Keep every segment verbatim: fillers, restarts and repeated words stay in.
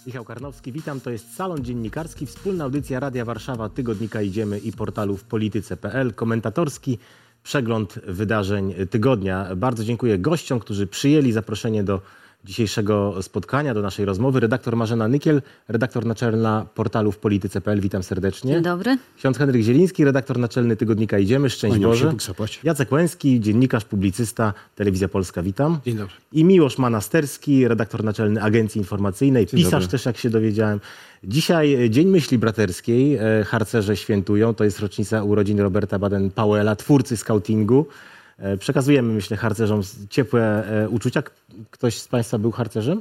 Michał Karnowski, witam. To jest Salon Dziennikarski, wspólna audycja Radia Warszawa, Tygodnika Idziemy i portalu w polityce kropka p l. Komentatorski przegląd wydarzeń tygodnia. Bardzo dziękuję gościom, którzy przyjęli zaproszenie do dzisiejszego spotkania, do naszej rozmowy. Redaktor Marzena Nykiel, redaktor naczelna portalu w polityce kropka p l. Witam serdecznie. Dzień dobry. Ksiądz Henryk Zieliński, redaktor naczelny Tygodnika Idziemy. Szczęść Boże. Jacek Łęski, dziennikarz, publicysta, Telewizja Polska. Witam. Dzień dobry. I Miłosz Manasterski, redaktor naczelny Agencji Informacyjnej, Dzień pisarz dobry. też, jak się dowiedziałem. Dzisiaj Dzień Myśli Braterskiej. Harcerze świętują. To jest rocznica urodzin Roberta Baden-Powella, twórcy skautingu. Przekazujemy, myślę, harcerzom ciepłe uczucia. Ktoś z Państwa był harcerzem?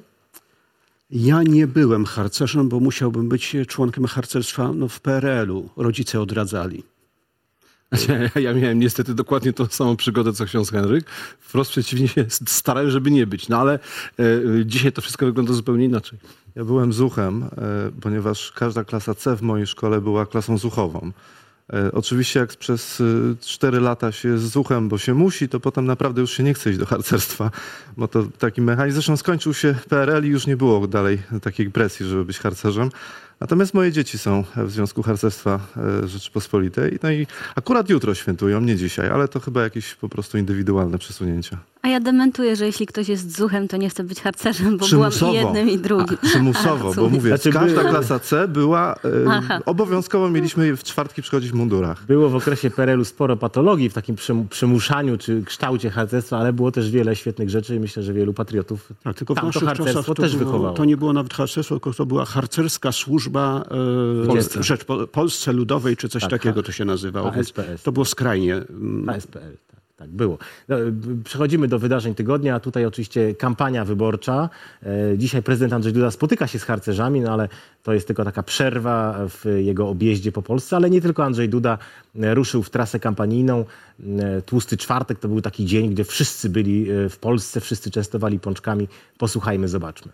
Ja nie byłem harcerzem, bo musiałbym być członkiem harcerstwa no, w P R L u. Rodzice odradzali. Ja, ja miałem niestety dokładnie tą samą przygodę, co ksiądz Henryk. Wprost przeciwnie się starałem, żeby nie być. No ale e, dzisiaj to wszystko wygląda zupełnie inaczej. Ja byłem zuchem, e, ponieważ każda klasa C w mojej szkole była klasą zuchową. E, oczywiście jak przez e, cztery lata się jest zuchem, bo się musi, to potem naprawdę już się nie chce iść do harcerstwa, bo to taki mechanizm. Zresztą skończył się P R L i już nie było dalej takiej presji, żeby być harcerzem. Natomiast moje dzieci są w Związku Harcerstwa e, Rzeczypospolitej. No i akurat jutro świętują, nie dzisiaj, ale to chyba jakieś po prostu indywidualne przesunięcia. A ja dementuję, że jeśli ktoś jest zuchem, to nie chce być harcerzem, bo Przymusowo. byłam i jednym i drugim. A, przymusowo, A, bo mówię, Znaczy, każda by- klasa C była, Aha. e, obowiązkowo mieliśmy w czwartki przychodzić w mundurach. Było w okresie P R L u sporo patologii w takim przymu- przymuszaniu czy kształcie harcerstwa, ale było też wiele świetnych rzeczy i myślę, że wielu patriotów Tak, tylko w tam to naszych czasach harcerstwo to, też było, wychowało. to nie było nawet harcerstwo, tylko to była harcerska służba e, Polsce. Rzecz, po, Polsce Ludowej, czy coś Tak, takiego tak. to się nazywało. A S P S. To było skrajnie. mm, P S P L, tak, tak było. No, b- przechodzimy do wydarzeń tygodnia. Tutaj oczywiście kampania wyborcza. E, Dzisiaj prezydent Andrzej Duda spotyka się z harcerzami, no ale to jest tylko taka przerwa w jego objeździe po Polsce, ale nie tylko Andrzej Duda e, ruszył w trasę kampanijną. E, Tłusty czwartek to był taki dzień, gdzie wszyscy byli e, w Polsce, wszyscy częstowali pączkami. Posłuchajmy, zobaczmy.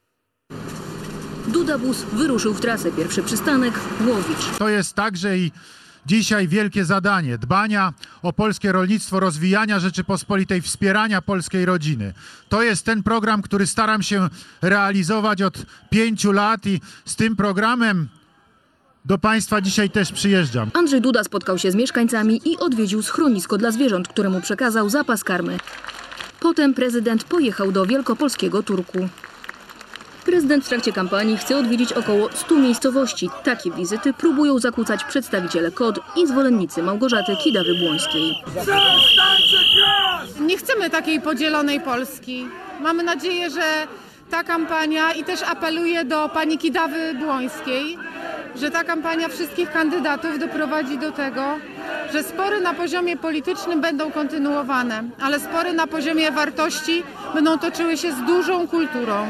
Duda Bus wyruszył w trasę. Pierwszy przystanek Łowicz. To jest także i dzisiaj wielkie zadanie dbania o polskie rolnictwo, rozwijania Rzeczypospolitej, wspierania polskiej rodziny. To jest ten program, który staram się realizować od pięciu lat i z tym programem do Państwa dzisiaj też przyjeżdżam. Andrzej Duda spotkał się z mieszkańcami i odwiedził schronisko dla zwierząt, któremu przekazał zapas karmy. Potem prezydent pojechał do wielkopolskiego Turku. Prezydent w trakcie kampanii chce odwiedzić około stu miejscowości. Takie wizyty próbują zakłócać przedstawiciele K O D i zwolennicy Małgorzaty Kidawy-Błońskiej. Nie chcemy takiej podzielonej Polski. Mamy nadzieję, że ta kampania i też apeluję do pani Kidawy Błońskiej, że ta kampania wszystkich kandydatów doprowadzi do tego, że spory na poziomie politycznym będą kontynuowane, ale spory na poziomie wartości będą toczyły się z dużą kulturą.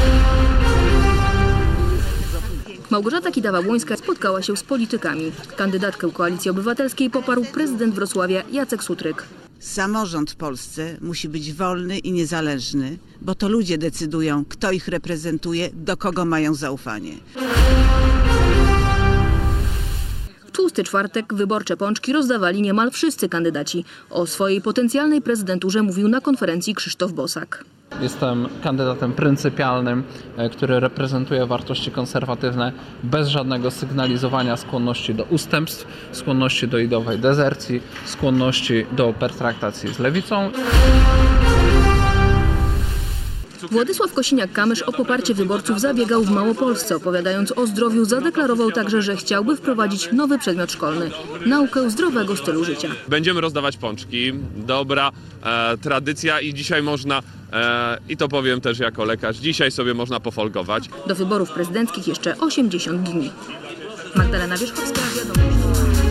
Małgorzata Kidawa-Błońska spotkała się z politykami. Kandydatkę Koalicji Obywatelskiej poparł prezydent Wrocławia Jacek Sutryk. Samorząd w Polsce musi być wolny i niezależny, bo to ludzie decydują, kto ich reprezentuje, do kogo mają zaufanie. W tłusty czwartek wyborcze pączki rozdawali niemal wszyscy kandydaci. O swojej potencjalnej prezydenturze mówił na konferencji Krzysztof Bosak. Jestem kandydatem pryncypialnym, e, który reprezentuje wartości konserwatywne bez żadnego sygnalizowania skłonności do ustępstw, skłonności do ideowej dezercji, skłonności do pertraktacji z lewicą. Władysław Kosiniak-Kamysz o poparcie wyborców zabiegał w Małopolsce. Opowiadając o zdrowiu, zadeklarował także, że chciałby wprowadzić nowy przedmiot szkolny – naukę zdrowego stylu życia. Będziemy rozdawać pączki, dobra e, tradycja i dzisiaj można, e, i to powiem też jako lekarz, dzisiaj sobie można pofolgować. Do wyborów prezydenckich jeszcze osiemdziesiąt dni. Magdalena Wierzchowska, wiadomości.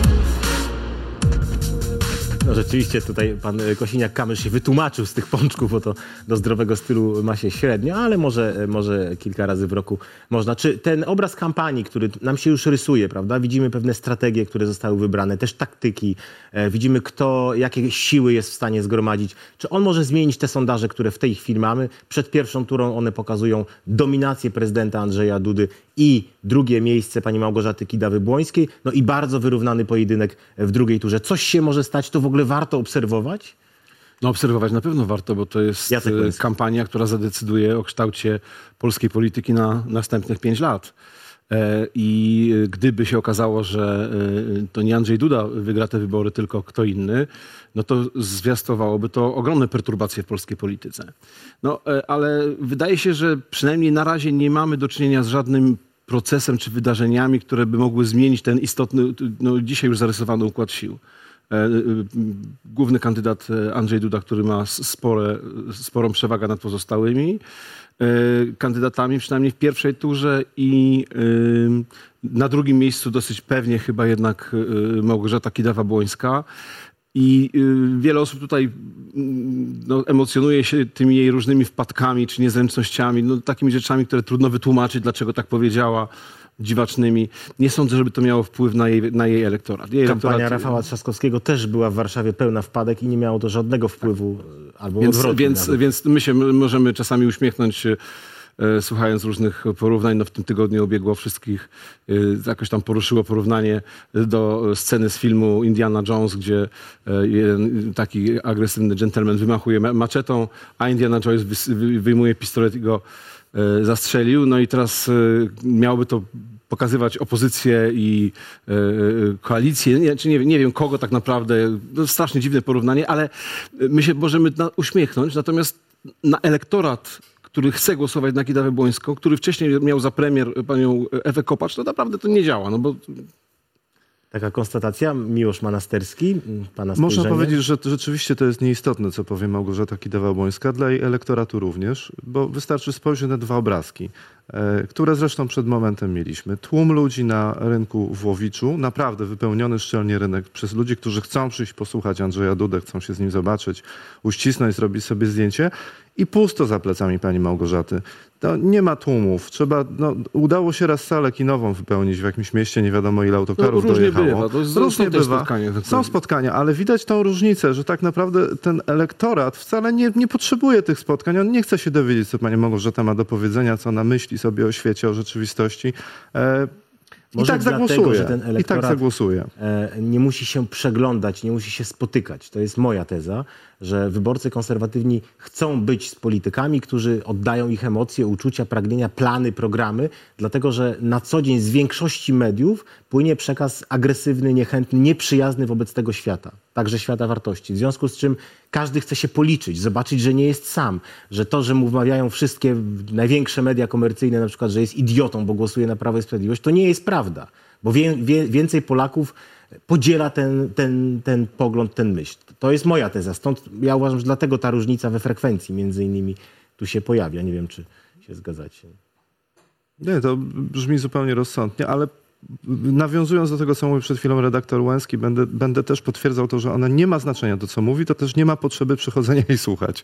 No rzeczywiście tutaj pan Kosiniak-Kamysz się wytłumaczył z tych pączków, bo to do zdrowego stylu ma się średnio, ale może, może kilka razy w roku można. Czy ten obraz kampanii, który nam się już rysuje, prawda? Widzimy pewne strategie, które zostały wybrane, też taktyki. E, widzimy, kto, jakie siły jest w stanie zgromadzić. Czy on może zmienić te sondaże, które w tej chwili mamy? Przed pierwszą turą one pokazują dominację prezydenta Andrzeja Dudy i drugie miejsce pani Małgorzaty Kidawy-Błońskiej. No i bardzo wyrównany pojedynek w drugiej turze. Coś się może stać, to w ogóle warto obserwować? No obserwować na pewno warto, bo to jest Jacek e, Kurski. kampania, która zadecyduje o kształcie polskiej polityki na następnych pięć lat. E, I gdyby się okazało, że e, to nie Andrzej Duda wygra te wybory, tylko kto inny, no to zwiastowałoby to ogromne perturbacje w polskiej polityce. No, e, ale wydaje się, że przynajmniej na razie nie mamy do czynienia z żadnym procesem czy wydarzeniami, które by mogły zmienić ten istotny, no dzisiaj już zarysowany układ sił. Główny kandydat Andrzej Duda, który ma spore, sporą przewagę nad pozostałymi kandydatami, przynajmniej w pierwszej turze, i na drugim miejscu dosyć pewnie chyba jednak Małgorzata Kidawa-Błońska. I wiele osób tutaj no, emocjonuje się tymi jej różnymi wpadkami czy niezręcznościami, no, takimi rzeczami, które trudno wytłumaczyć, dlaczego tak powiedziała, dziwacznymi. Nie sądzę, żeby to miało wpływ na jej, na jej elektorat. Jej Kampania elektorat... Rafała Trzaskowskiego też była w Warszawie pełna wpadek i nie miało to żadnego wpływu, albo Więc, odwrotnie więc, nawet. więc my się możemy czasami uśmiechnąć się, e, słuchając różnych porównań. No, w tym tygodniu obiegło wszystkich, e, jakoś tam poruszyło porównanie do sceny z filmu Indiana Jones, gdzie e, jeden taki agresywny dżentelmen wymachuje ma- maczetą, a Indiana Jones wys- wy- wyjmuje pistolet i go e, zastrzelił. No i teraz e, miałoby to pokazywać opozycję i e, koalicję, nie, czy nie, nie wiem kogo tak naprawdę. To strasznie dziwne porównanie, ale my się możemy na, uśmiechnąć. Natomiast na elektorat, który chce głosować na Kidawę-Błońską, który wcześniej miał za premier panią Ewę Kopacz, to naprawdę to nie działa. No bo Taka konstatacja, Miłosz Manasterski, pana Można spojrzenie. powiedzieć, że to rzeczywiście to jest nieistotne, co powie Małgorzata Kidawa-Błońska, dla jej elektoratu również, bo wystarczy spojrzeć na dwa obrazki, e, które zresztą przed momentem mieliśmy. Tłum ludzi na rynku w Łowiczu, naprawdę wypełniony szczelnie rynek przez ludzi, którzy chcą przyjść posłuchać Andrzeja Dudę, chcą się z nim zobaczyć, uścisnąć, zrobić sobie zdjęcie, i pusto za plecami pani Małgorzaty. No, nie ma tłumów. Trzeba, no, udało się raz salę kinową wypełnić w jakimś mieście, nie wiadomo ile autokarów różnie dojechało. bywa, to jest- różnie są też bywa. spotkania. Są spotkania, ale widać tą różnicę, że tak naprawdę ten elektorat wcale nie, nie potrzebuje tych spotkań. On nie chce się dowiedzieć, co pani Małgorzata ma do powiedzenia, co ona myśli sobie o świecie, o rzeczywistości. E, I Może tak dlatego, zagłosuje. że ten I tak elektorat zagłosuje. e, nie musi się przeglądać, nie musi się spotykać. To jest moja teza, że wyborcy konserwatywni chcą być z politykami, którzy oddają ich emocje, uczucia, pragnienia, plany, programy, dlatego że na co dzień z większości mediów płynie przekaz agresywny, niechętny, nieprzyjazny wobec tego świata, także świata wartości. W związku z czym każdy chce się policzyć, zobaczyć, że nie jest sam, że to, że mu wmawiają wszystkie największe media komercyjne, na przykład, że jest idiotą, bo głosuje na Prawo i Sprawiedliwość, to nie jest prawda, bo wie, wie, więcej Polaków podziela ten, ten, ten pogląd, ten myśl. To jest moja teza. Stąd ja uważam, że dlatego ta różnica we frekwencji między innymi tu się pojawia. Nie wiem, czy się zgadzacie. Nie, to brzmi zupełnie rozsądnie, ale nawiązując do tego, co mówił przed chwilą redaktor Łęcki, będę, będę też potwierdzał to, że ona nie ma znaczenia to, co mówi, to też nie ma potrzeby przychodzenia i słuchać.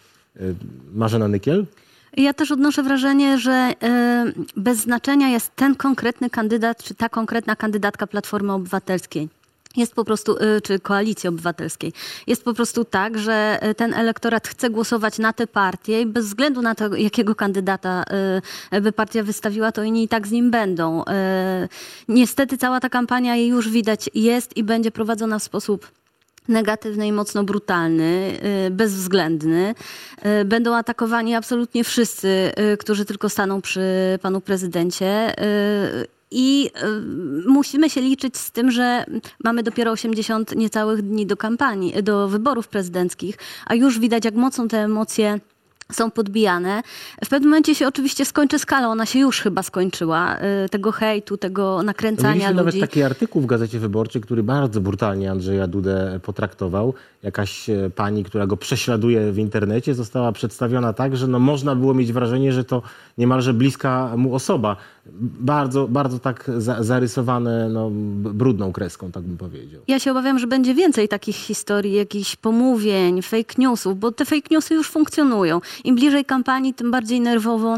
Marzena Nykiel? Ja też odnoszę wrażenie, że y, bez znaczenia jest ten konkretny kandydat, czy ta konkretna kandydatka Platformy Obywatelskiej. Jest po prostu, y, czy Koalicji Obywatelskiej. Jest po prostu tak, że y, ten elektorat chce głosować na tę partię i bez względu na to, jakiego kandydata y, by partia wystawiła, to inni i tak z nim będą. Y, niestety cała ta kampania już widać jest i będzie prowadzona w sposób negatywny i mocno brutalny, y, bezwzględny. Y, Będą atakowani absolutnie wszyscy, y, którzy tylko staną przy panu prezydencie. Y, I y, musimy się liczyć z tym, że mamy dopiero osiemdziesiąt niecałych dni do kampanii, do wyborów prezydenckich, a już widać, jak mocno te emocje są podbijane. W pewnym momencie się oczywiście skończy skala, ona się już chyba skończyła, y, tego hejtu, tego nakręcania Mieliśmy ludzi. nawet taki artykuł w Gazecie Wyborczej, który bardzo brutalnie Andrzeja Dudę potraktował. Jakaś e, pani, która go prześladuje w internecie, została przedstawiona tak, że no można było mieć wrażenie, że to niemalże bliska mu osoba. Bardzo, bardzo tak za, zarysowane no, b- brudną kreską, tak bym powiedział. Ja się obawiam, że będzie więcej takich historii, jakichś pomówień, fake newsów, bo te fake newsy już funkcjonują. Im bliżej kampanii, tym bardziej nerwowo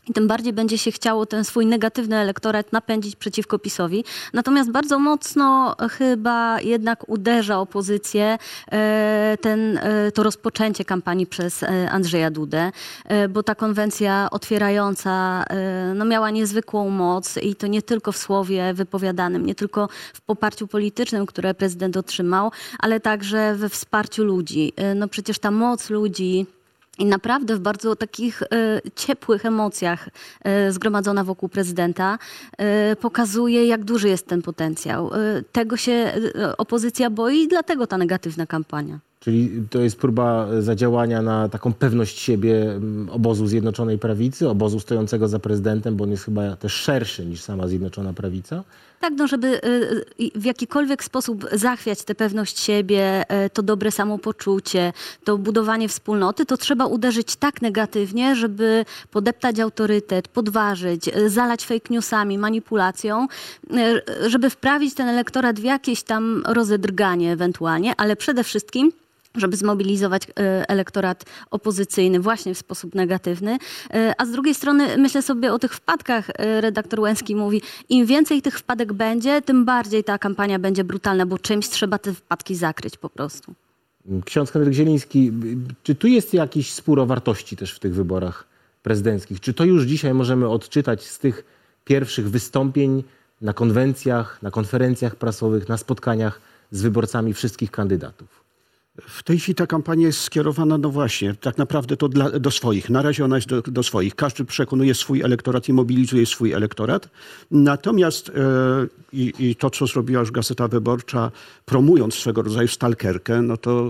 I tym bardziej będzie się chciało ten swój negatywny elektorat napędzić przeciwko PiS-owi. Natomiast bardzo mocno chyba jednak uderza opozycję e, ten, e, to rozpoczęcie kampanii przez e, Andrzeja Dudę, e, bo ta konwencja otwierająca e, no miała niezwykłą moc i to nie tylko w słowie wypowiadanym, nie tylko w poparciu politycznym, które prezydent otrzymał, ale także we wsparciu ludzi. E, no przecież ta moc ludzi i naprawdę w bardzo takich e, ciepłych emocjach e, zgromadzona wokół prezydenta e, pokazuje, jak duży jest ten potencjał. E, tego się e, opozycja boi i dlatego ta negatywna kampania. Czyli to jest próba zadziałania na taką pewność siebie mm, obozu Zjednoczonej Prawicy, obozu stojącego za prezydentem, bo on jest chyba też szerszy niż sama Zjednoczona Prawica? Tak, no żeby y, w jakikolwiek sposób zachwiać tę pewność siebie, y, to dobre samopoczucie, to budowanie wspólnoty, to trzeba uderzyć tak negatywnie, żeby podeptać autorytet, podważyć, y, zalać fake newsami, manipulacją, y, żeby wprawić ten elektorat w jakieś tam rozedrganie ewentualnie, ale przede wszystkim żeby zmobilizować elektorat opozycyjny właśnie w sposób negatywny. A z drugiej strony myślę sobie o tych wpadkach. Redaktor Łęcki mówi, im więcej tych wpadek będzie, tym bardziej ta kampania będzie brutalna, bo czymś trzeba te wpadki zakryć po prostu. Ksiądz Henryk Zieliński, czy tu jest jakiś spór o wartości też w tych wyborach prezydenckich? Czy to już dzisiaj możemy odczytać z tych pierwszych wystąpień na konwencjach, na konferencjach prasowych, na spotkaniach z wyborcami wszystkich kandydatów? W tej chwili ta kampania jest skierowana, no właśnie, tak naprawdę to dla, do swoich. Na razie ona jest do, do swoich. Każdy przekonuje swój elektorat i mobilizuje swój elektorat. Natomiast e, i, i to, co zrobiła już Gazeta Wyborcza, promując swego rodzaju stalkerkę, no to...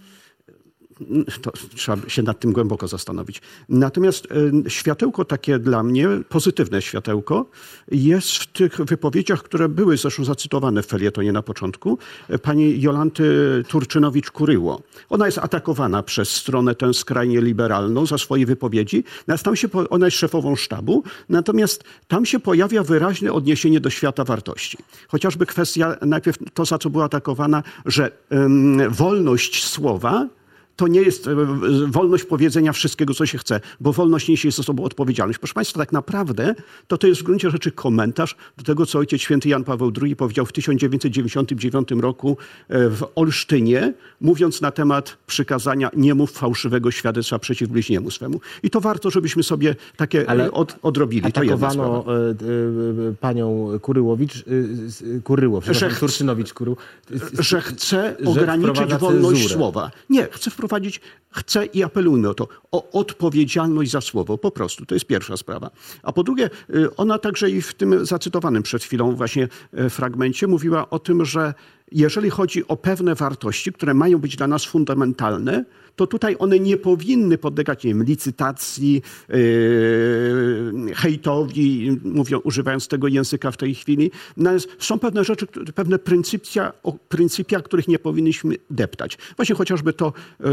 To trzeba się nad tym głęboko zastanowić. Natomiast e, światełko takie dla mnie, pozytywne światełko, jest w tych wypowiedziach, które były zresztą zacytowane w felietonie na początku, e, pani Jolanty Turczynowicz-Kuryło. Ona jest atakowana przez stronę tę skrajnie liberalną za swoje wypowiedzi. Natomiast tam się, ona jest szefową sztabu, natomiast tam się pojawia wyraźne odniesienie do świata wartości. Chociażby kwestia, najpierw to, za co była atakowana, że ym, wolność słowa to nie jest wolność powiedzenia wszystkiego, co się chce, bo wolność niesie ze sobą odpowiedzialność. Proszę Państwa, tak naprawdę to, to jest w gruncie rzeczy komentarz do tego, co Ojciec Święty Jan Paweł drugi powiedział w tysiąc dziewięćset dziewięćdziesiątym dziewiątym roku w Olsztynie, mówiąc na temat przykazania nie mów fałszywego świadectwa przeciw bliźniemu swemu. I to warto, żebyśmy sobie takie Ale od, odrobili. Atakowano to panią Kuryłowicz, Kuryło, przepraszam, że Turczynowicz Kuryło, że chce ograniczyć wolność cenzurę. Słowa. Nie, chce wprowadzić Prowadzić, chcę i apelujmy o to, o odpowiedzialność za słowo, po prostu. To jest pierwsza sprawa. A po drugie, ona także i w tym zacytowanym przed chwilą właśnie fragmencie mówiła o tym, że jeżeli chodzi o pewne wartości, które mają być dla nas fundamentalne, to tutaj one nie powinny podlegać, nie wiem, licytacji, yy, hejtowi, mówią, używając tego języka w tej chwili. Natomiast są pewne rzeczy, pewne pryncypia, o pryncypia, których nie powinniśmy deptać. Właśnie chociażby to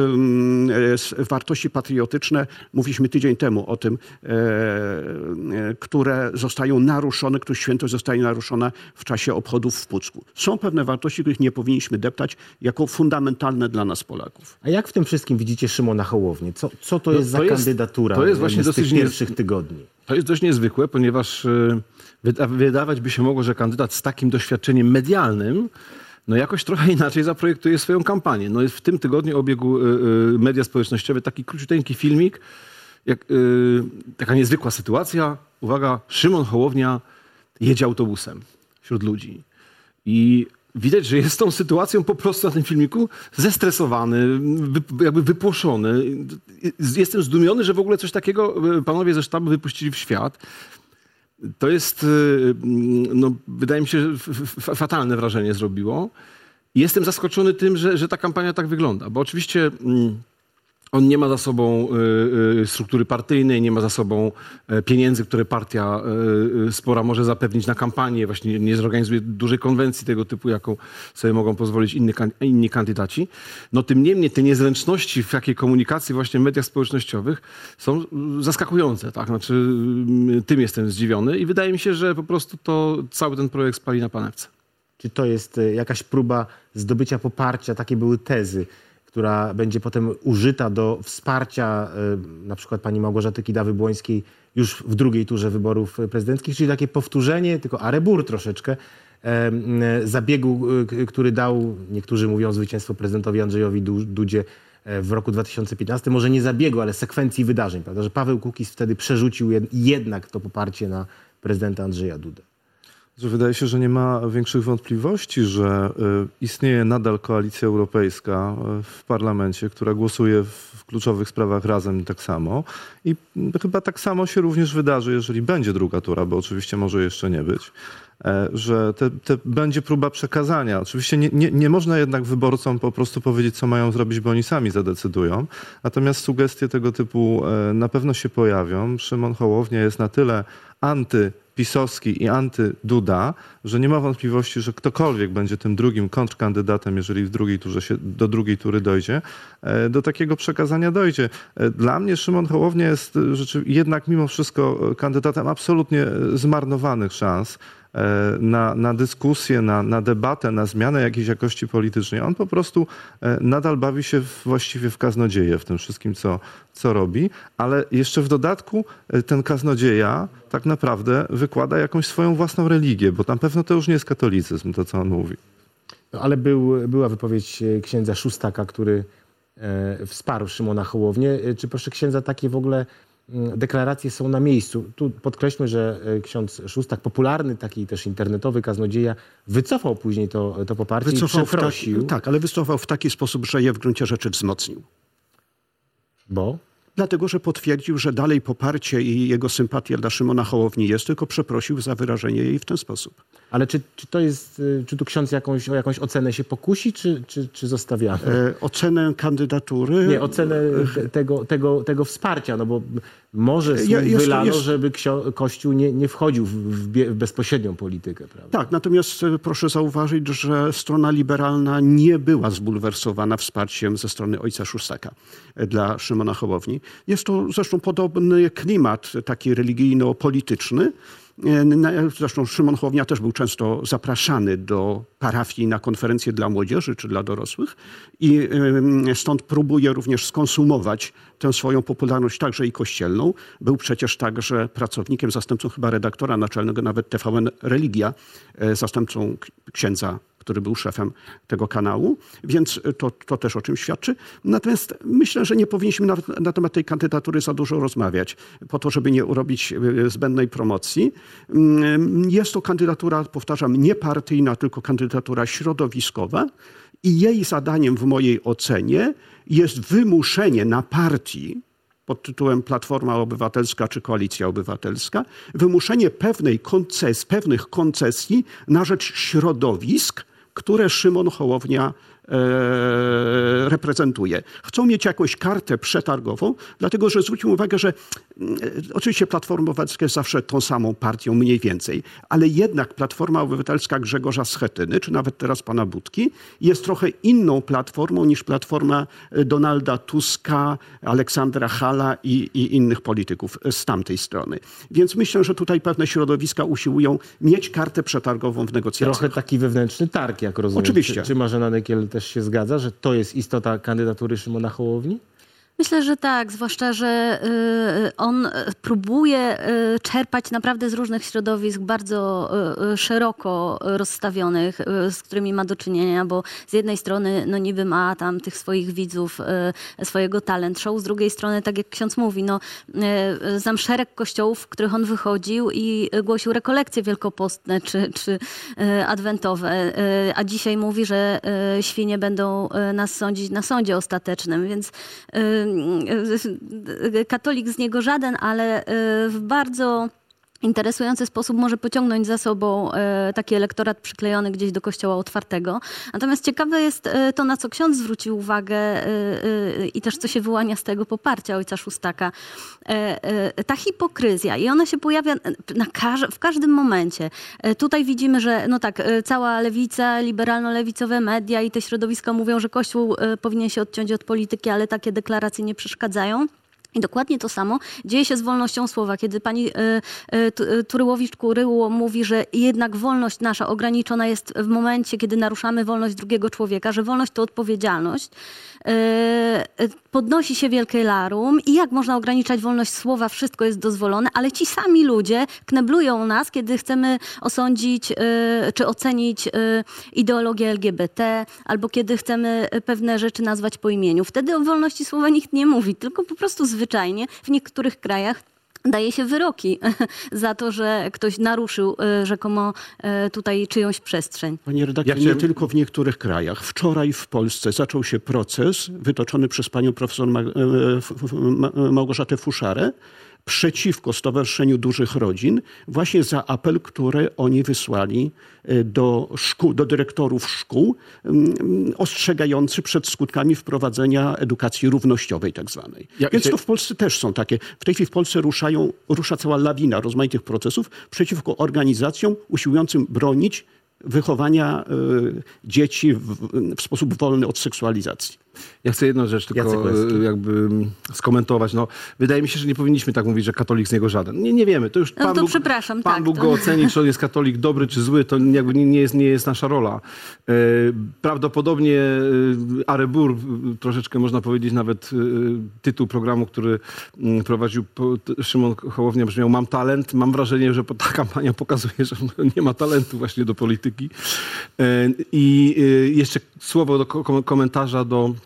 yy, wartości patriotyczne, mówiliśmy tydzień temu o tym, yy, yy, które zostają naruszone, których świętość zostaje naruszona w czasie obchodów w Pucku. Są pewne wartości, których nie powinniśmy deptać jako fundamentalne dla nas Polaków. A jak w tym wszystkim widzicie Szymona Hołownię? Co, co to jest no, to za jest, kandydatura to jest właśnie z dosyć tych pierwszych nie, tygodni? To jest dość niezwykłe, ponieważ wyda, wydawać by się mogło, że kandydat z takim doświadczeniem medialnym no jakoś trochę inaczej zaprojektuje swoją kampanię. No w tym tygodniu obiegł y, y, media społecznościowe taki króciuteńki filmik, jak, y, taka niezwykła sytuacja. Uwaga, Szymon Hołownia jedzie autobusem wśród ludzi. I widać, że jest tą sytuacją po prostu na tym filmiku zestresowany, wy, jakby wypłoszony. Jestem zdumiony, że w ogóle coś takiego panowie ze sztabu wypuścili w świat. To jest, no, wydaje mi się, fatalne wrażenie zrobiło. I jestem zaskoczony tym, że, że ta kampania tak wygląda, bo oczywiście on nie ma za sobą y, struktury partyjnej, nie ma za sobą pieniędzy, które partia y, spora może zapewnić na kampanię. Właśnie nie zorganizuje dużej konwencji tego typu, jaką sobie mogą pozwolić inni, inni kandydaci. No tym niemniej te niezręczności w takiej komunikacji właśnie w mediach społecznościowych są zaskakujące. Tak? Znaczy, tym jestem zdziwiony i wydaje mi się, że po prostu to cały ten projekt spali na panewce. Czy to jest jakaś próba zdobycia poparcia? Takie były tezy, która będzie potem użyta do wsparcia y, na przykład pani Małgorzaty Kidawy-Błońskiej już w drugiej turze wyborów prezydenckich, czyli takie powtórzenie, tylko arebur troszeczkę, zabiegu, który dał, niektórzy mówią, zwycięstwo prezydentowi Andrzejowi Dudzie w roku dwa tysiące piętnastym. Może nie zabiegu, ale sekwencji wydarzeń, prawda? Że Paweł Kukiz wtedy przerzucił jednak to poparcie na prezydenta Andrzeja Dudę. Wydaje się, że nie ma większych wątpliwości, że istnieje nadal koalicja europejska w parlamencie, która głosuje w kluczowych sprawach razem tak samo. I chyba tak samo się również wydarzy, jeżeli będzie druga tura, bo oczywiście może jeszcze nie być. Że te, te będzie próba przekazania. Oczywiście nie, nie, nie można jednak wyborcom po prostu powiedzieć, co mają zrobić, bo oni sami zadecydują. Natomiast sugestie tego typu na pewno się pojawią. Szymon Hołownia jest na tyle antypisowski i antyduda, że nie ma wątpliwości, że ktokolwiek będzie tym drugim kontrkandydatem, jeżeli w drugiej turze się, do drugiej tury dojdzie, do takiego przekazania dojdzie. Dla mnie Szymon Hołownia jest jednak mimo wszystko kandydatem absolutnie zmarnowanych szans na, na dyskusję, na, na debatę, na zmianę jakiejś jakości politycznej. On po prostu nadal bawi się w, właściwie w kaznodzieję w tym wszystkim, co, co robi, ale jeszcze w dodatku ten kaznodzieja tak naprawdę wykłada jakąś swoją własną religię, bo na pewno to już nie jest katolicyzm, to co on mówi. No, ale był, była wypowiedź księdza Szustaka, który e, wsparł Szymona Hołownię. Czy proszę księdza, takie w ogóle deklaracje są na miejscu? Tu podkreślmy, że ksiądz Szustak, popularny, taki też internetowy kaznodzieja, wycofał później to, to poparcie wycofał i przeprosił. Tak, tak, ale wycofał w taki sposób, że je w gruncie rzeczy wzmocnił. Bo? Dlatego, że potwierdził, że dalej poparcie i jego sympatia dla Szymona Hołowni jest, tylko przeprosił za wyrażenie jej w ten sposób. Ale czy, czy to jest, czy tu ksiądz jakąś, o jakąś ocenę się pokusi, czy, czy, czy zostawiamy? E, ocenę kandydatury? Nie, ocenę te, tego, tego, tego wsparcia, no bo może Ja- jest- wylano, jest- żeby ksio- Kościół nie, nie wchodził w, w, bie- w bezpośrednią politykę, prawda? Tak, natomiast e, proszę zauważyć, że strona liberalna nie była zbulwersowana wsparciem ze strony ojca Szustaka e, dla Szymona Hołowni. Jest to zresztą podobny klimat, taki religijno-polityczny. E, na- Zresztą Szymon Hołownia też był często zapraszany do parafii na konferencje dla młodzieży czy dla dorosłych i em, stąd próbuje również skonsumować tę swoją popularność także i kościelną. Był przecież także pracownikiem, zastępcą chyba redaktora naczelnego nawet T V N Religia, e, zastępcą k- księdza, który był szefem tego kanału, więc to, to też o czym świadczy. Natomiast myślę, że nie powinniśmy nawet na temat tej kandydatury za dużo rozmawiać, po to, żeby nie urobić e, zbędnej promocji. Mm, Jest to kandydatura, powtarzam, nie partyjna, tylko kandydatura środowiskowa i jej zadaniem w mojej ocenie jest wymuszenie na partii pod tytułem Platforma Obywatelska czy Koalicja Obywatelska, wymuszenie pewnej konces- pewnych koncesji na rzecz środowisk, które Szymon Hołownia e, reprezentuje. Chcą mieć jakąś kartę przetargową, dlatego że zwróćmy uwagę, że mm, oczywiście Platforma Obywatelska jest zawsze tą samą partią mniej więcej, ale jednak Platforma Obywatelska Grzegorza Schetyny, czy nawet teraz pana Budki, jest trochę inną platformą niż Platforma Donalda Tuska, Aleksandra Halla i, i innych polityków z tamtej strony. Więc myślę, że tutaj pewne środowiska usiłują mieć kartę przetargową w negocjacjach. Trochę taki wewnętrzny targ, jak rozumiem. Oczywiście. Czy, czy Marzena Nykiel też się zgadza, że to jest istota kandydatury Szymona Hołowni? Myślę, że tak, zwłaszcza, że y, on próbuje y, czerpać naprawdę z różnych środowisk bardzo y, szeroko rozstawionych, y, z którymi ma do czynienia, bo z jednej strony no niby ma tam tych swoich widzów, y, swojego talent show, z drugiej strony, tak jak ksiądz mówi, no y, znam szereg kościołów, w których on wychodził i głosił rekolekcje wielkopostne czy, czy y, adwentowe, y, a dzisiaj mówi, że y, świnie będą y, nas sądzić na sądzie ostatecznym, więc y, katolik z niego żaden, ale w bardzo interesujący sposób może pociągnąć za sobą taki elektorat przyklejony gdzieś do kościoła otwartego. Natomiast ciekawe jest to, na co ksiądz zwrócił uwagę i też co się wyłania z tego poparcia ojca Szustaka. Ta hipokryzja i ona się pojawia na każ- w każdym momencie. Tutaj widzimy, że no tak, cała lewica, liberalno-lewicowe media i te środowiska mówią, że Kościół powinien się odciąć od polityki, ale takie deklaracje nie przeszkadzają. I dokładnie to samo dzieje się z wolnością słowa. Kiedy pani Turyłowicz-Kuryło mówi, że jednak wolność nasza ograniczona jest w momencie, kiedy naruszamy wolność drugiego człowieka, że wolność to odpowiedzialność, podnosi się wielkie larum i jak można ograniczać wolność słowa, wszystko jest dozwolone, ale ci sami ludzie kneblują nas, kiedy chcemy osądzić czy ocenić ideologię L G B T, albo kiedy chcemy pewne rzeczy nazwać po imieniu. Wtedy o wolności słowa nikt nie mówi, tylko po prostu zwyczajnie w niektórych krajach daje się wyroki za to, że ktoś naruszył rzekomo tutaj czyjąś przestrzeń. Panie redaktorze, Ja chciałem... nie tylko w niektórych krajach. Wczoraj w Polsce zaczął się proces wytoczony przez panią profesor Ma- Ma- Małgorzatę Fuszarę przeciwko Stowarzyszeniu Dużych Rodzin, właśnie za apel, który oni wysłali do szkół, do dyrektorów szkół, ostrzegający przed skutkami wprowadzenia edukacji równościowej tak zwanej. Ja, Więc ja... to w Polsce też są takie. W tej chwili w Polsce ruszają, rusza cała lawina rozmaitych procesów przeciwko organizacjom usiłującym bronić wychowania y, dzieci w, w sposób wolny od seksualizacji. Ja chcę jedną rzecz tylko jakby skomentować. No, wydaje mi się, że nie powinniśmy tak mówić, że katolik z niego żaden. Nie, nie wiemy. To już No Pan to Bóg, przepraszam, Pan tak, Bóg to... go oceni, czy on jest katolik dobry, czy zły. To jakby nie, nie, jest, nie jest nasza rola. E, prawdopodobnie e, Arebur, troszeczkę można powiedzieć nawet e, tytuł programu, który m, prowadził po, t, Szymon Hołownia brzmiał Mam talent. Mam wrażenie, że ta kampania pokazuje, że nie ma talentu właśnie do polityki. E, I e, jeszcze słowo do ko komentarza do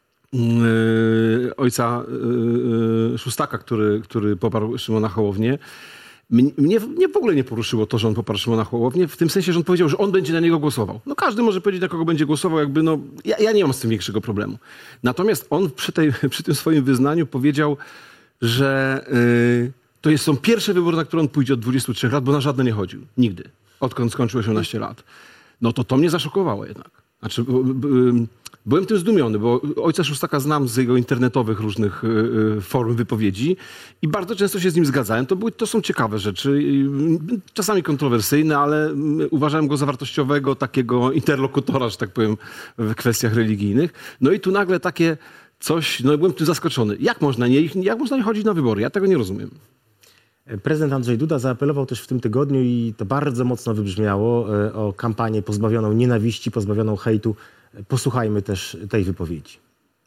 Yy, ojca yy, Szustaka, który, który poparł Szymona Hołownię. Mnie, mnie w ogóle nie poruszyło to, że on poparł Szymona Hołownię, w tym sensie, że on powiedział, że on będzie na niego głosował. No każdy może powiedzieć, na kogo będzie głosował, jakby no, ja, ja nie mam z tym większego problemu. Natomiast on przy, tej, przy tym swoim wyznaniu powiedział, że yy, to jest, są pierwsze wybory, na które on pójdzie od dwudziestu trzech lat, bo na żadne nie chodził. Nigdy. Odkąd skończył osiemnaście lat. No to to mnie zaszokowało jednak. Znaczy, yy, byłem tym zdumiony, bo ojca Szustaka znam z jego internetowych różnych y, form wypowiedzi i bardzo często się z nim zgadzałem. To, były, to są ciekawe rzeczy, y, czasami kontrowersyjne, ale y, uważałem go za wartościowego takiego interlokutora, że tak powiem, w kwestiach religijnych. No i tu nagle takie coś, no byłem tym zaskoczony. Jak można nie, jak można nie chodzić na wybory? Ja tego nie rozumiem. Prezydent Andrzej Duda zaapelował też w tym tygodniu i to bardzo mocno wybrzmiało o kampanię pozbawioną nienawiści, pozbawioną hejtu. Posłuchajmy też tej wypowiedzi.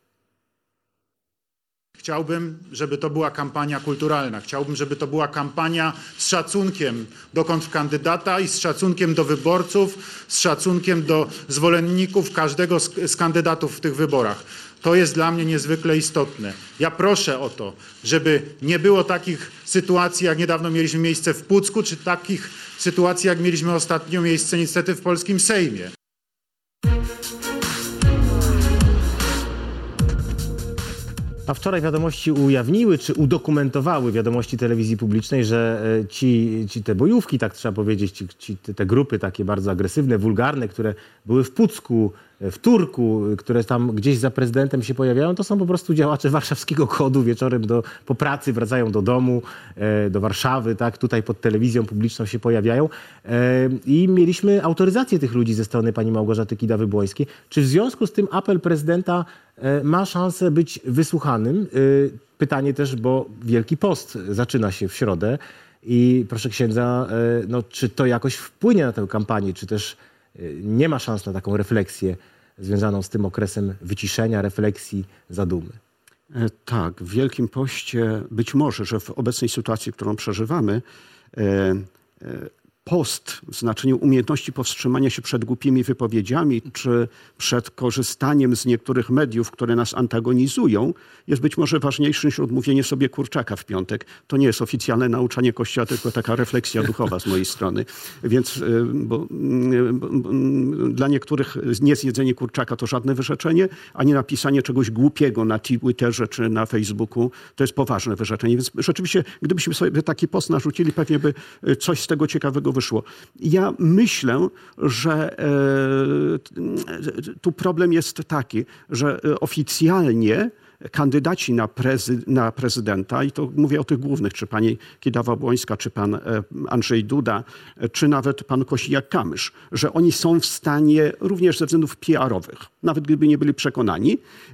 Chciałbym, żeby to była kampania kulturalna. Chciałbym, żeby to była kampania z szacunkiem do kontrkandydata i z szacunkiem do wyborców, z szacunkiem do zwolenników każdego z, z kandydatów w tych wyborach. To jest dla mnie niezwykle istotne. Ja proszę o to, żeby nie było takich sytuacji, jak niedawno mieliśmy miejsce w Pucku, czy takich sytuacji, jak mieliśmy ostatnio miejsce niestety w polskim Sejmie. A wczoraj Wiadomości ujawniły, czy udokumentowały Wiadomości Telewizji Publicznej, że ci, ci te bojówki, tak trzeba powiedzieć, ci, ci, te grupy takie bardzo agresywne, wulgarne, które były w Pucku, w Turku, które tam gdzieś za prezydentem się pojawiają, to są po prostu działacze warszawskiego kodu. Wieczorem do, po pracy wracają do domu, do Warszawy, tak, tutaj pod telewizją publiczną się pojawiają. I mieliśmy autoryzację tych ludzi ze strony pani Małgorzaty Kidawy-Błońskiej. Czy w związku z tym apel prezydenta ma szansę być wysłuchanym? Pytanie też, bo Wielki Post zaczyna się w środę i proszę księdza, no, czy to jakoś wpłynie na tę kampanię, czy też nie ma szans na taką refleksję związaną z tym okresem wyciszenia, refleksji, zadumy? Tak, w Wielkim Poście być może, że w obecnej sytuacji, którą przeżywamy, post w znaczeniu umiejętności powstrzymania się przed głupimi wypowiedziami czy przed korzystaniem z niektórych mediów, które nas antagonizują, jest być może ważniejszy niż odmówienie sobie kurczaka w piątek. To nie jest oficjalne nauczanie Kościoła, tylko taka refleksja duchowa z mojej strony. Więc bo, bo, bo, dla niektórych nie zjedzenie kurczaka to żadne wyrzeczenie, a nie napisanie czegoś głupiego na Twitterze czy na Facebooku to jest poważne wyrzeczenie. Więc rzeczywiście, gdybyśmy sobie taki post narzucili, pewnie by coś z tego ciekawego wyszło. Ja myślę, że e, tu problem jest taki, że oficjalnie kandydaci na, prezy, na prezydenta, i to mówię o tych głównych, czy pani Kidawa-Błońska, czy pan Andrzej Duda, czy nawet pan Kosiniak-Kamysz, że oni są w stanie również ze względów P R-owych, nawet gdyby nie byli przekonani,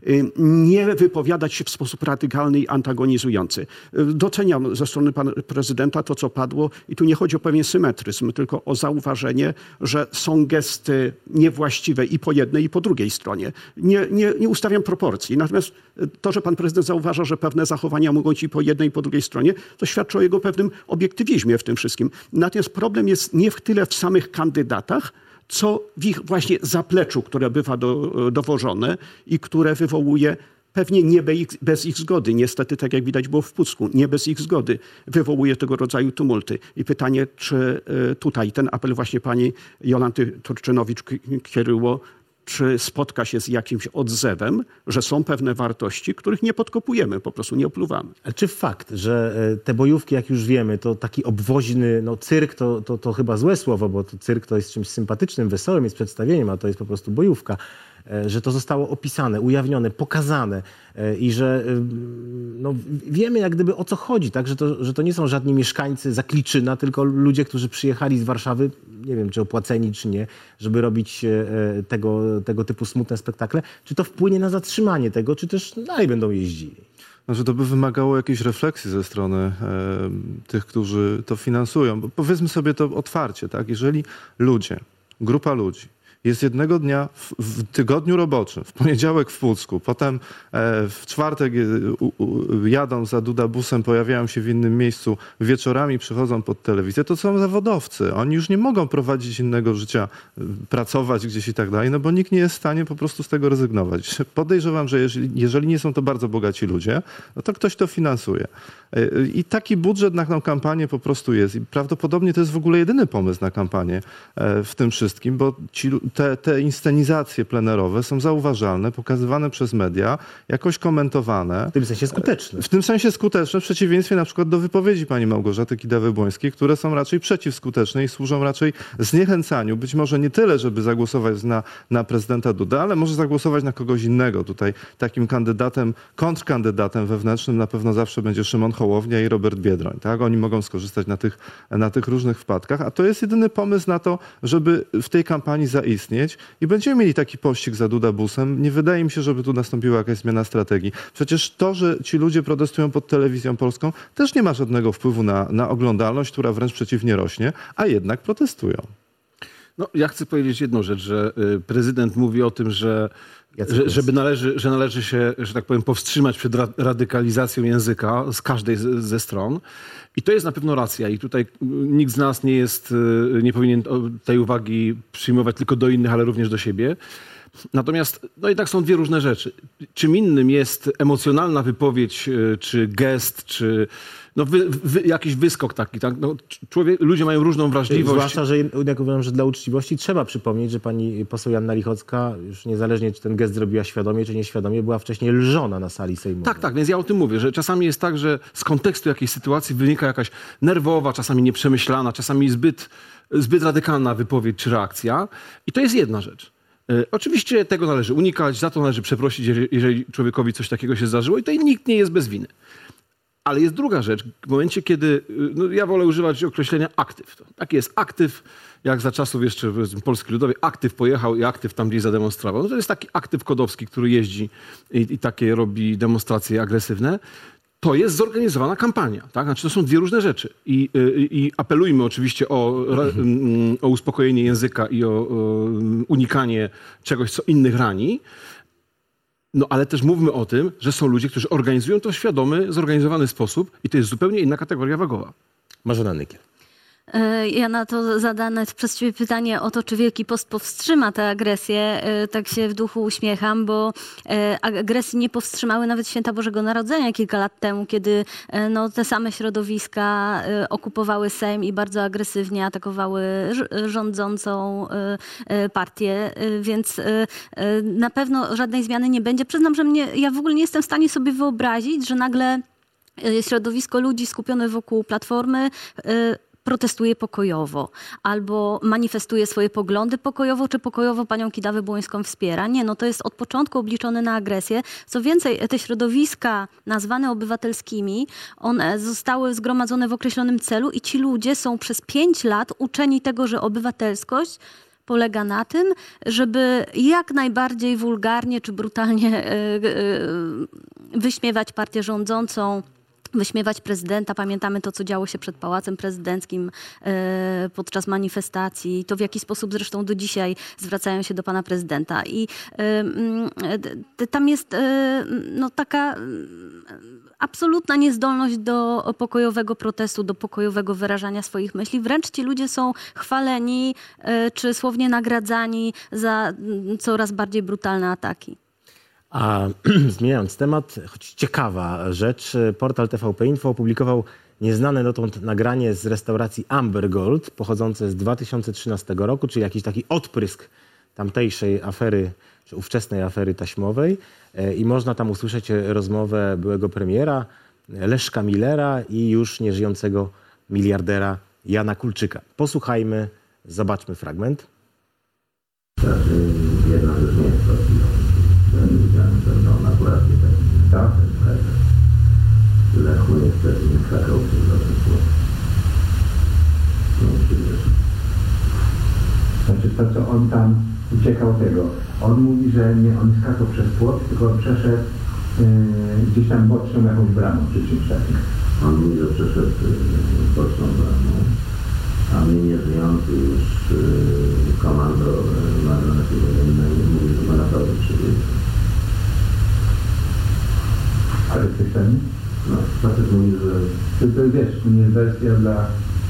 nie wypowiadać się w sposób radykalny i antagonizujący. Doceniam ze strony pana prezydenta to, co padło, i tu nie chodzi o pewien symetryzm, tylko o zauważenie, że są gesty niewłaściwe i po jednej, i po drugiej stronie. Nie, nie, nie ustawiam proporcji. Natomiast to, że pan prezydent zauważa, że pewne zachowania mogą ci po jednej i po drugiej stronie, to świadczy o jego pewnym obiektywizmie w tym wszystkim. Natomiast problem jest nie w tyle w samych kandydatach, co w ich właśnie zapleczu, które bywa do, dowożone i które wywołuje pewnie nie bez ich zgody. Niestety, tak jak widać było w Pucku, nie bez ich zgody wywołuje tego rodzaju tumulty. I pytanie, czy tutaj ten apel właśnie pani Jolanty Turczynowicz-Kieryło, czy spotka się z jakimś odzewem, że są pewne wartości, których nie podkopujemy, po prostu nie opluwamy. A czy fakt, że te bojówki, jak już wiemy, to taki obwoźny, no cyrk to, to, to chyba złe słowo, bo to cyrk to jest czymś sympatycznym, wesołym, jest przedstawieniem, a to jest po prostu bojówka, że to zostało opisane, ujawnione, pokazane i że no, wiemy jak gdyby o co chodzi, tak? Że to, że to nie są żadni mieszkańcy Zakliczyna, tylko ludzie, którzy przyjechali z Warszawy, nie wiem czy opłaceni czy nie, żeby robić tego, tego typu smutne spektakle. Czy to wpłynie na zatrzymanie tego, czy też dalej będą jeździli? Znaczy, to by wymagało jakiejś refleksji ze strony e, tych, którzy to finansują. Bo powiedzmy sobie to otwarcie, tak? Jeżeli ludzie, grupa ludzi jest jednego dnia w, w tygodniu roboczym, w poniedziałek w Pucku, potem e, w czwartek e, u, u, jadą za Duda busem, pojawiają się w innym miejscu, wieczorami przychodzą pod telewizję, to są zawodowcy. Oni już nie mogą prowadzić innego życia, pracować gdzieś i tak dalej, no bo nikt nie jest w stanie po prostu z tego rezygnować. Podejrzewam, że jeżeli, jeżeli nie są to bardzo bogaci ludzie, no to ktoś to finansuje. E, I taki budżet na tę kampanię po prostu jest. I prawdopodobnie to jest w ogóle jedyny pomysł na kampanię e, w tym wszystkim, bo ci Te, te inscenizacje plenerowe są zauważalne, pokazywane przez media, jakoś komentowane. W tym sensie skuteczne. W tym sensie skuteczne, w przeciwieństwie na przykład do wypowiedzi pani Małgorzaty Kidawy-Błońskiej, które są raczej przeciwskuteczne i służą raczej zniechęcaniu. Być może nie tyle, żeby zagłosować na, na prezydenta Dudę, ale może zagłosować na kogoś innego. Tutaj takim kandydatem, kontrkandydatem wewnętrznym na pewno zawsze będzie Szymon Hołownia i Robert Biedroń. Tak? Oni mogą skorzystać na tych, na tych różnych wpadkach, a to jest jedyny pomysł na to, żeby w tej kampanii zaistnieć. I będziemy mieli taki pościg za Duda busem. Nie wydaje mi się, żeby tu nastąpiła jakaś zmiana strategii. Przecież to, że ci ludzie protestują pod telewizją polską, też nie ma żadnego wpływu na, na oglądalność, która wręcz przeciwnie rośnie, a jednak protestują. No, ja chcę powiedzieć jedną rzecz, że prezydent mówi o tym, że Że, żeby należy, że należy się, że tak powiem, powstrzymać przed ra radykalizacją języka z każdej z, ze stron. I to jest na pewno racja. I tutaj nikt z nas nie jest, nie powinien tej uwagi przyjmować tylko do innych, ale również do siebie. Natomiast no i tak są dwie różne rzeczy. Czym innym jest emocjonalna wypowiedź, czy gest, czy no wy, wy, jakiś wyskok taki. Tak? No, człowiek, ludzie mają różną wrażliwość. Zwłaszcza, że jak uważam, że dla uczciwości trzeba przypomnieć, że pani poseł Joanna Lichocka, już niezależnie czy ten gest zrobiła świadomie, czy nieświadomie, była wcześniej lżona na sali sejmowej. Tak, tak, więc ja o tym mówię, że czasami jest tak, że z kontekstu jakiejś sytuacji wynika jakaś nerwowa, czasami nieprzemyślana, czasami zbyt, zbyt radykalna wypowiedź czy reakcja. I to jest jedna rzecz. Oczywiście tego należy unikać, za to należy przeprosić, jeżeli człowiekowi coś takiego się zdarzyło i tutaj nikt nie jest bez winy. Ale jest druga rzecz, w momencie kiedy, no ja wolę używać określenia aktyw. Taki jest aktyw, jak za czasów jeszcze Polski Ludowej, aktyw pojechał i aktyw tam gdzieś zademonstrował. No to jest taki aktyw kodowski, który jeździ i, i takie robi demonstracje agresywne. To jest zorganizowana kampania. Tak? Znaczy, to są dwie różne rzeczy. I, i, i apelujmy oczywiście o, o uspokojenie języka i o, o unikanie czegoś, co innych rani. No ale też mówmy o tym, że są ludzie, którzy organizują to w świadomy, zorganizowany sposób i to jest zupełnie inna kategoria wagowa. Marzena Nykiel. Ja na to zadane przez ciebie pytanie o to, czy Wielki Post powstrzyma tę agresję, tak się w duchu uśmiecham, bo agresji nie powstrzymały nawet Święta Bożego Narodzenia kilka lat temu, kiedy no, te same środowiska okupowały Sejm i bardzo agresywnie atakowały rządzącą partię, więc na pewno żadnej zmiany nie będzie. Przyznam, że mnie, ja w ogóle nie jestem w stanie sobie wyobrazić, że nagle środowisko ludzi skupione wokół Platformy protestuje pokojowo, albo manifestuje swoje poglądy pokojowo, czy pokojowo panią Kidawę-Błońską wspiera. Nie, no to jest od początku obliczone na agresję. Co więcej, te środowiska nazwane obywatelskimi, one zostały zgromadzone w określonym celu i ci ludzie są przez pięć lat uczeni tego, że obywatelskość polega na tym, żeby jak najbardziej wulgarnie czy brutalnie wyśmiewać partię rządzącą, wyśmiewać prezydenta. Pamiętamy to, co działo się przed Pałacem Prezydenckim e, podczas manifestacji. To w jaki sposób zresztą do dzisiaj zwracają się do pana prezydenta. I e, e, tam jest e, no, taka e, absolutna niezdolność do pokojowego protestu, do pokojowego wyrażania swoich myśli. Wręcz ci ludzie są chwaleni e, czy słownie nagradzani za m, coraz bardziej brutalne ataki. A zmieniając temat, choć ciekawa rzecz, portal T V P Info opublikował nieznane dotąd nagranie z restauracji Amber Gold, pochodzące z dwa tysiące trzynastego roku, czyli jakiś taki odprysk tamtejszej afery, czy ówczesnej afery taśmowej. I można tam usłyszeć rozmowę byłego premiera Leszka Millera i już nieżyjącego miliardera Jana Kulczyka. Posłuchajmy, zobaczmy fragment. Jedna rzecz nie jest prawdziwa. Widziałem, że on akurat nie tak stał, ten Lechu niestety nie skakał przez żaden płot. Nie przyjdziesz. Znaczy to, co on tam uciekał tego. On mówi, że nie on skakał przez płot, tylko przeszedł yy, gdzieś tam boczną jakąś bramą, czy czymś takim. On mówi, że przeszedł yy, boczną bramą, a mnie nieżyjący już yy, komando yy, marynarki wojennej mówi, że ma naprawdę przyjść. Ale jesteś pewny? No, facet mówi, że to, to wiesz, to nie jest wersja dla...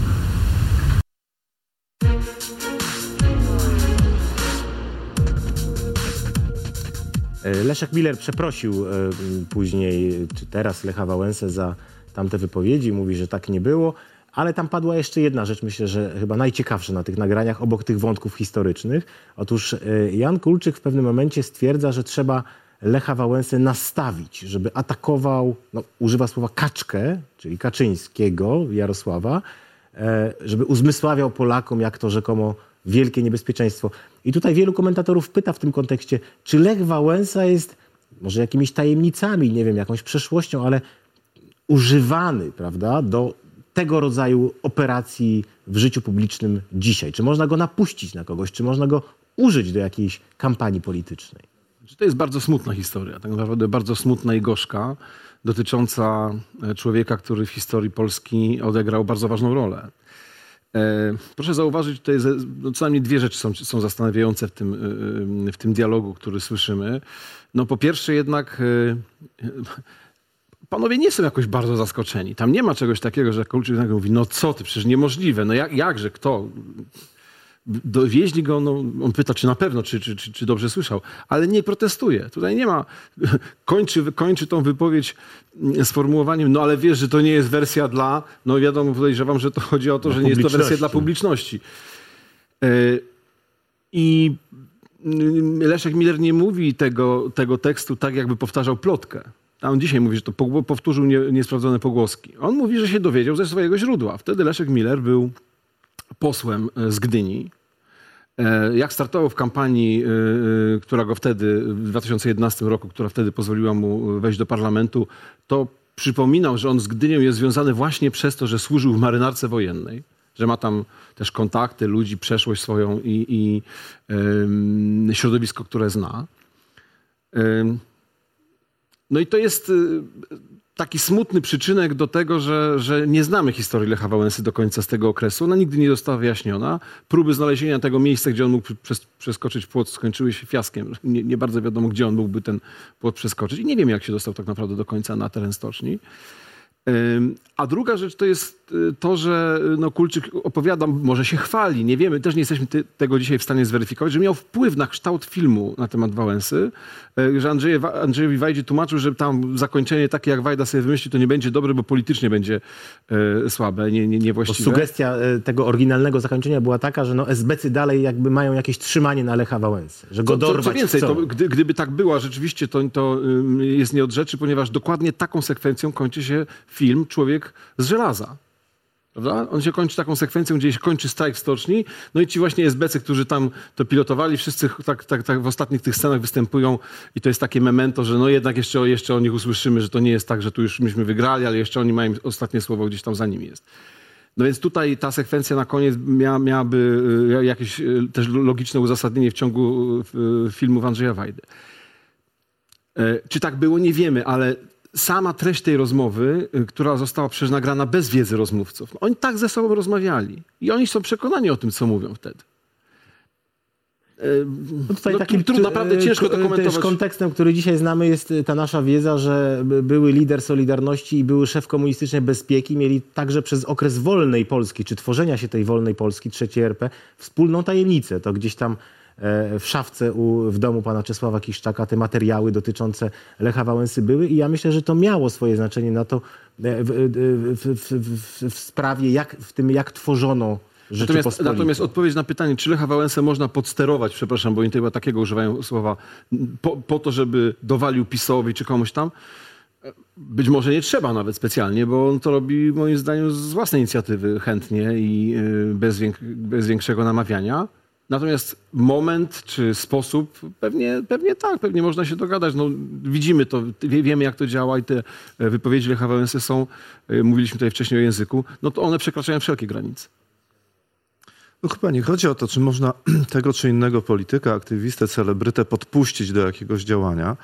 Leszek Miller przeprosił później, czy teraz, Lecha Wałęsę za tamte wypowiedzi. Mówi, że tak nie było. Ale tam padła jeszcze jedna rzecz, myślę, że chyba najciekawsza na tych nagraniach, obok tych wątków historycznych. Otóż Jan Kulczyk w pewnym momencie stwierdza, że trzeba Lecha Wałęsę nastawić, żeby atakował, no, używa słowa kaczkę, czyli Kaczyńskiego, Jarosława, żeby uzmysławiał Polakom, jak to rzekomo wielkie niebezpieczeństwo. I tutaj wielu komentatorów pyta w tym kontekście, czy Lech Wałęsa jest może jakimiś tajemnicami, nie wiem, jakąś przeszłością, ale używany, prawda, do tego rodzaju operacji w życiu publicznym dzisiaj. Czy można go napuścić na kogoś, czy można go użyć do jakiejś kampanii politycznej? To jest bardzo smutna historia, tak naprawdę bardzo smutna i gorzka, dotycząca człowieka, który w historii Polski odegrał bardzo ważną rolę. Proszę zauważyć, tutaj no, co najmniej dwie rzeczy są, są zastanawiające w tym, w tym dialogu, który słyszymy. No po pierwsze jednak panowie nie są jakoś bardzo zaskoczeni. Tam nie ma czegoś takiego, że Kulczyk mówi, no co ty, przecież niemożliwe, no jak, jakże, kto? Dowieźli go, no, on pyta, czy na pewno, czy, czy, czy, czy dobrze słyszał, ale nie protestuje. Tutaj nie ma, kończy, kończy tą wypowiedź sformułowaniem, no ale wiesz, że to nie jest wersja dla, no wiadomo, podejrzewam, że to chodzi o to, że nie jest to wersja dla publiczności. I Leszek Miller nie mówi tego, tego tekstu tak, jakby powtarzał plotkę. A on dzisiaj mówi, że to powtórzył nie, niesprawdzone pogłoski. On mówi, że się dowiedział ze swojego źródła. Wtedy Leszek Miller był posłem z Gdyni. Jak startował w kampanii, która go wtedy, w dwa tysiące jedenastym roku, która wtedy pozwoliła mu wejść do parlamentu, to przypominał, że on z Gdynią jest związany właśnie przez to, że służył w marynarce wojennej, że ma tam też kontakty, ludzi, przeszłość swoją i, i um, środowisko, które zna. Um, no i to jest taki smutny przyczynek do tego, że, że nie znamy historii Lecha Wałęsy do końca z tego okresu. Ona nigdy nie została wyjaśniona. Próby znalezienia tego miejsca, gdzie on mógł przes przeskoczyć płot, skończyły się fiaskiem. Nie, nie bardzo wiadomo, gdzie on mógłby ten płot przeskoczyć. I nie wiem, jak się dostał tak naprawdę do końca na teren stoczni. A druga rzecz to jest to, że no, Kulczyk opowiada, może się chwali, nie wiemy, też nie jesteśmy ty, tego dzisiaj w stanie zweryfikować, że miał wpływ na kształt filmu na temat Wałęsy, że Andrzeje, Andrzejowi Wajdzie tłumaczył, że tam zakończenie takie, jak Wajda sobie wymyśli, to nie będzie dobre, bo politycznie będzie e, słabe, nie, nie, niewłaściwe. Bo sugestia tego oryginalnego zakończenia była taka, że no, esbecy dalej jakby mają jakieś trzymanie na Lecha Wałęsy, że go dorwać co, co więcej, chcą. To, gdy, gdyby tak była rzeczywiście, to, to jest nie od rzeczy, ponieważ dokładnie taką sekwencją kończy się film Człowiek z żelaza. Prawda? On się kończy taką sekwencją, gdzie się kończy strajk w stoczni, no i ci właśnie es be ce, którzy tam to pilotowali, wszyscy tak, tak, tak w ostatnich tych scenach występują i to jest takie memento, że no jednak jeszcze, jeszcze o nich usłyszymy, że to nie jest tak, że tu już myśmy wygrali, ale jeszcze oni mają ostatnie słowo gdzieś tam za nimi jest. No więc tutaj ta sekwencja na koniec mia, miałaby jakieś też logiczne uzasadnienie w ciągu filmów Andrzeja Wajdy. Czy tak było, nie wiemy, ale sama treść tej rozmowy, która została przecież nagrana bez wiedzy rozmówców, no oni tak ze sobą rozmawiali i oni są przekonani o tym, co mówią wtedy. No tutaj no, takim trudno, naprawdę ciężko to komentować. Też kontekstem, który dzisiaj znamy, jest ta nasza wiedza, że były lider Solidarności i były szef komunistycznej bezpieki, mieli także przez okres wolnej Polski, czy tworzenia się tej wolnej Polski, trzeciej er pe, wspólną tajemnicę. To gdzieś tam w szafce u, w domu pana Czesława Kiszczaka te materiały dotyczące Lecha Wałęsy były i ja myślę, że to miało swoje znaczenie na to w, w, w, w, w sprawie, jak, w tym jak tworzono Natomiast, natomiast odpowiedź na pytanie, czy Lecha Wałęsę można podsterować, przepraszam, bo oni chyba takiego używają słowa, po, po to, żeby dowalił PiS-owi czy komuś tam, być może nie trzeba nawet specjalnie, bo on to robi moim zdaniem z własnej inicjatywy chętnie i bez, wiek, bez większego namawiania. Natomiast moment czy sposób, pewnie, pewnie tak, pewnie można się dogadać. No, widzimy to, wie, wiemy jak to działa i te wypowiedzi Lecha Wałęsy są, mówiliśmy tutaj wcześniej o języku, no to one przekraczają wszelkie granice. No chyba nie chodzi o to, czy można tego czy innego polityka, aktywistę, celebrytę podpuścić do jakiegoś działania,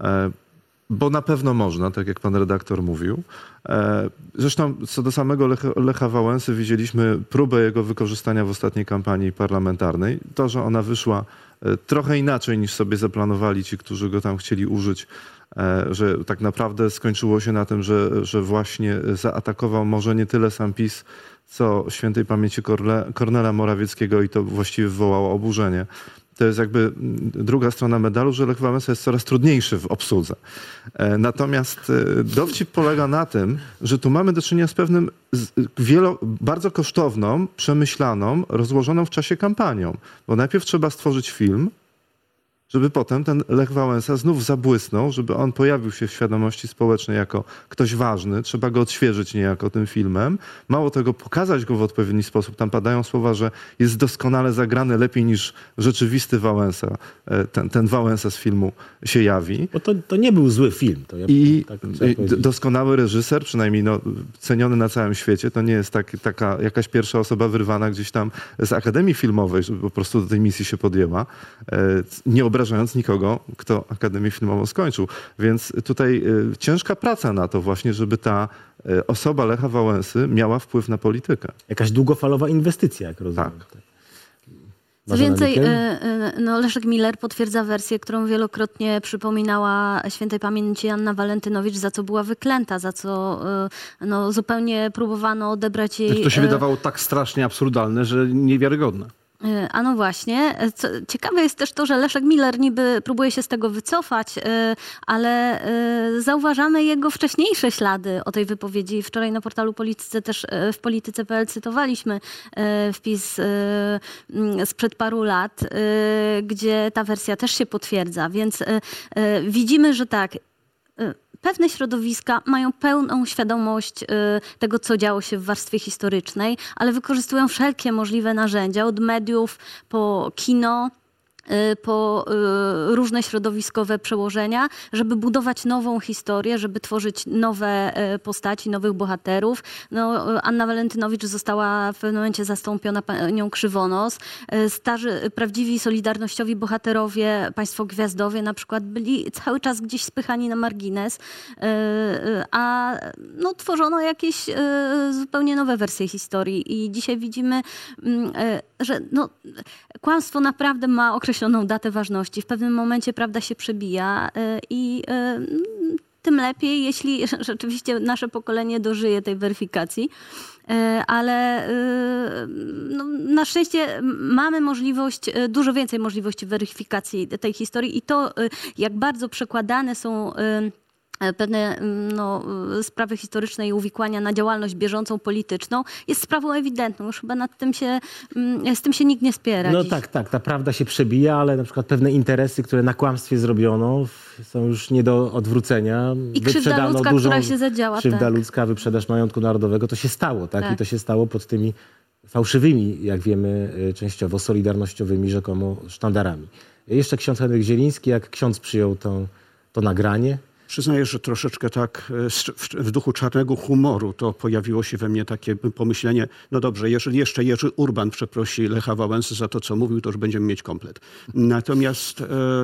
bo na pewno można, tak jak pan redaktor mówił. Zresztą co do samego Lecha, Lecha Wałęsy widzieliśmy próbę jego wykorzystania w ostatniej kampanii parlamentarnej. To, że ona wyszła trochę inaczej niż sobie zaplanowali ci, którzy go tam chcieli użyć, że tak naprawdę skończyło się na tym, że, że właśnie zaatakował może nie tyle sam PiS, co świętej pamięci Korle, Kornela Morawieckiego i to właściwie wywołało oburzenie. To jest jakby druga strona medalu, że Lech Wałęsa jest coraz trudniejszy w obsłudze. Natomiast dowcip polega na tym, że tu mamy do czynienia z pewnym wielo, bardzo kosztowną, przemyślaną, rozłożoną w czasie kampanią. Bo najpierw trzeba stworzyć film, żeby potem ten Lech Wałęsa znów zabłysnął, żeby on pojawił się w świadomości społecznej jako ktoś ważny. Trzeba go odświeżyć niejako tym filmem. Mało tego, pokazać go w odpowiedni sposób. Tam padają słowa, że jest doskonale zagrany, lepiej niż rzeczywisty Wałęsa. Ten, ten Wałęsa z filmu się jawi. Bo to, to nie był zły film. To ja I tak doskonały reżyser, przynajmniej no, ceniony na całym świecie. To nie jest tak, taka jakaś pierwsza osoba wyrwana gdzieś tam z Akademii Filmowej, żeby po prostu do tej misji się podjęła. Nie obrażając nikogo, kto Akademię Filmową skończył. Więc tutaj y, ciężka praca na to właśnie, żeby ta y, osoba Lecha Wałęsy miała wpływ na politykę. Jakaś długofalowa inwestycja, jak rozumiem. Tak. Co więcej, no Leszek Miller potwierdza wersję, którą wielokrotnie przypominała świętej pamięci Anna Walentynowicz, za co była wyklęta, za co no, zupełnie próbowano odebrać jej... To się wydawało tak strasznie absurdalne, że niewiarygodne. A no właśnie. Co, ciekawe jest też to, że Leszek Miller niby próbuje się z tego wycofać, ale zauważamy jego wcześniejsze ślady o tej wypowiedzi. Wczoraj na portalu Polityce też w polityce kropka pe el cytowaliśmy wpis sprzed paru lat, gdzie ta wersja też się potwierdza. Więc widzimy, że tak, pewne środowiska mają pełną świadomość y, tego, co działo się w warstwie historycznej, ale wykorzystują wszelkie możliwe narzędzia, od mediów po kino, y, po y, różne środowiskowe przełożenia, żeby budować nową historię, żeby tworzyć nowe y, postaci, nowych bohaterów. No, y, Anna Walentynowicz została w pewnym momencie zastąpiona panią Krzywonos. Y, starzy, y, prawdziwi solidarnościowi bohaterowie, państwo gwiazdowie na przykład, byli cały czas gdzieś spychani na margines, y, y, a no, tworzono jakieś y, zupełnie nowe wersje historii. I dzisiaj widzimy, y, że no, kłamstwo naprawdę ma określoną datę ważności. W pewnym momencie prawda się przebija i tym lepiej, jeśli rzeczywiście nasze pokolenie dożyje tej weryfikacji. Ale no, na szczęście mamy możliwość, dużo więcej możliwości weryfikacji tej historii i to, jak bardzo przekładane są pewne no, sprawy historyczne i uwikłania na działalność bieżącą polityczną jest sprawą ewidentną. Już chyba nad tym się, z tym się nikt nie spiera. No dziś. tak, tak, ta prawda się przebija, ale na przykład pewne interesy, które na kłamstwie zrobiono, są już nie do odwrócenia. I krzywda Wyprzedano ludzka, dużą, która się zadziała. Krzywda tak. ludzka, wyprzedaż majątku narodowego, to się stało, tak? Tak. I to się stało pod tymi fałszywymi, jak wiemy, częściowo solidarnościowymi rzekomo sztandarami. Jeszcze ksiądz Henryk Zieliński, jak ksiądz przyjął to, to nagranie? Przyznaję, że troszeczkę tak w duchu czarnego humoru to pojawiło się we mnie takie pomyślenie, no dobrze, jeżeli jeszcze Jerzy Urban przeprosi Lecha Wałęsy za to, co mówił, to już będziemy mieć komplet. Natomiast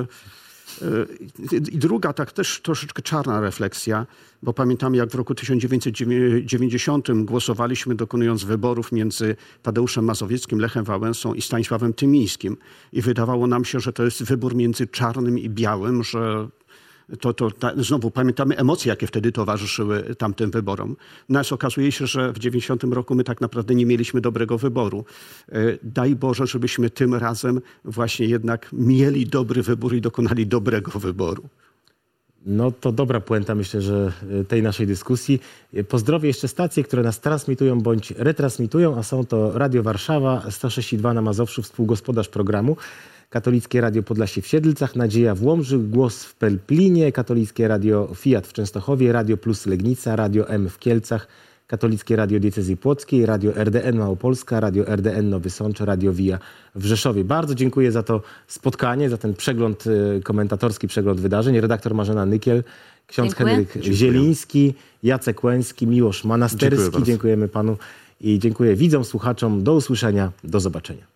i druga, tak też troszeczkę czarna refleksja, bo pamiętamy, jak w roku tysiąc dziewięćset dziewięćdziesiątym głosowaliśmy, dokonując wyborów między Tadeuszem Mazowieckim, Lechem Wałęsą i Stanisławem Tymińskim. I wydawało nam się, że to jest wybór między czarnym i białym, że to, to ta, znowu pamiętamy emocje, jakie wtedy towarzyszyły tamtym wyborom. Nas okazuje się, że w dziewięćdziesiątym roku my tak naprawdę nie mieliśmy dobrego wyboru. Daj Boże, żebyśmy tym razem właśnie jednak mieli dobry wybór i dokonali dobrego wyboru. No to dobra puenta, myślę, że tej naszej dyskusji. Pozdrowię jeszcze stacje, które nas transmitują bądź retransmitują, a są to Radio Warszawa, sto sześć i dwa na Mazowszu, współgospodarz programu, Katolickie Radio Podlasie w Siedlcach, Nadzieja w Łomży, Głos w Pelplinie, Katolickie Radio Fiat w Częstochowie, Radio Plus Legnica, Radio M w Kielcach, Katolickie Radio Diecezji Płockiej, Radio R D N Małopolska, Radio R D N Nowy Sącz, Radio Via w Rzeszowie. Bardzo dziękuję za to spotkanie, za ten przegląd, komentatorski przegląd wydarzeń. Redaktor Marzena Nykiel, ksiądz Dziękuję. Henryk Dziękuję. Zieliński, Jacek Łęski, Miłosz Manasterski. Dziękuję bardzo. Dziękujemy panu i dziękuję widzom, słuchaczom. Do usłyszenia, do zobaczenia.